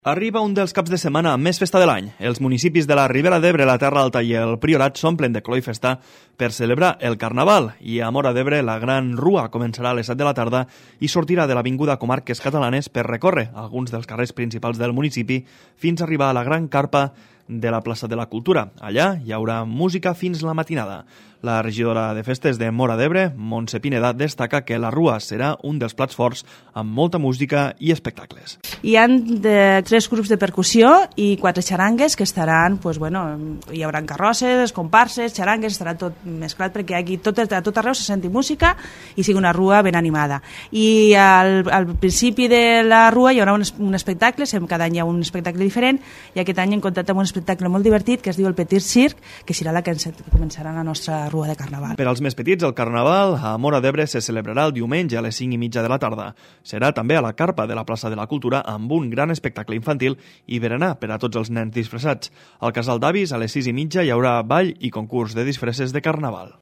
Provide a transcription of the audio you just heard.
Arriba un dels caps de setmana amb més festa de l'any. Els municipis de la Ribera d'Ebre, la Terra Alta i el Priorat s'omplen de color i festa per celebrar el Carnaval. I a Móra d'Ebre, la Gran Rua començarà a les 7 de la tarda i sortirà de l'Avinguda Comarques Catalanes per recórrer alguns dels carrers principals del municipi fins a arribar a la Gran Carpa de la plaça de la Cultura. Allà hi haurà música fins la matinada. La regidora de festes de Móra d'Ebre, Montse Pineda, destaca que la Rua serà un dels plats forts amb molta música i espectacles. Hi ha 3 grups de percussió i 4 xarangues que estaran, hi haurà carrosses, comparses, xarangues, estarà tot mesclat perquè aquí a tot arreu se senti música i sigui una rua ben animada. I al principi de la rua hi haurà un espectacle, cada any hi ha un espectacle diferent, i aquest any hem comptat amb un espectacle molt divertit que es diu el Petit Circ, que serà la que començarà la nostra rua de Carnaval. Per als més petits, el Carnaval a Móra d'Ebre se celebrarà el diumenge a les 5:30 de la tarda. Serà també a la carpa de la plaça de la Cultura amb un gran espectacle infantil i berenar per a tots els nens disfressats. Al Casal d'Avis, a les 6:30 hi haurà ball i concurs de disfresses de Carnaval.